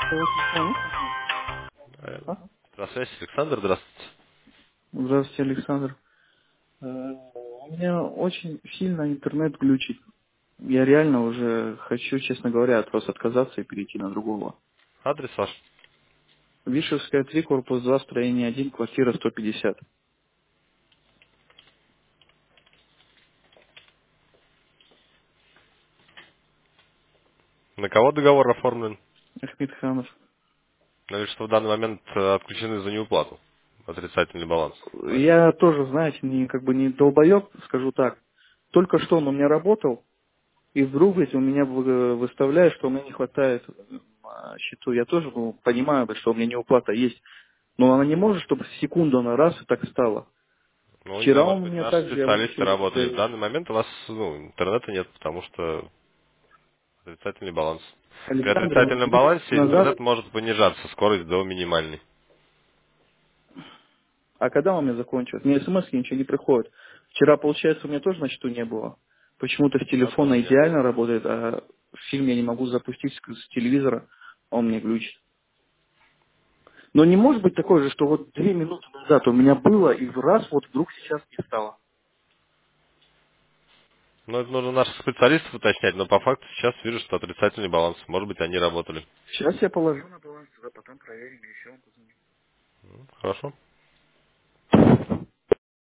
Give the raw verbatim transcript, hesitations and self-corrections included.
Э, А? Здравствуйте, Александр, здравствуйте. Здравствуйте, Александр. Э, У меня очень сильно интернет глючит. Я реально уже хочу, честно говоря, от вас отказаться и перейти на другого. Адрес ваш. Вишевская, три, корпус два, строение один, квартира сто пятьдесят. На кого договор оформлен? Ахмед Ханов. Говорит, что в данный момент э, отключены за неуплату. Отрицательный баланс. Я тоже, знаете, не, как бы не долбоеб, скажу так. Только что он у меня работал, и вдруг ведь у меня вы- выставляет, что у меня не хватает э, а, счету. Я тоже ну, понимаю, что у меня неуплата есть. Но она не может, чтобы в секунду она раз и так стала. Ну, не Вчера знаю, может он быть, мне наши также, я специалисты вышел из... работали. В э, данный момент у вас ну, интернета нет, потому что отрицательный баланс. При Александр, вот отрицательном месяц балансе интернет назад, может понижаться, скорость до минимальной. а когда он мне закончит? Мне смс ничего не приходит. Вчера, получается, у меня тоже на счету не было. Почему-то с Да, тоже телефона нет. идеально работает, а фильм я не могу запустить с с телевизора, а он мне глючит. Но не может быть такое же, что вот две минуты назад у меня было, и в раз вот вдруг сейчас не стало. Но это нужно наших специалистов уточнять, но по факту сейчас вижу, что отрицательный баланс. Может быть, они работали. Сейчас я положу на баланс, а потом проверим, еще он позвонит. Хорошо.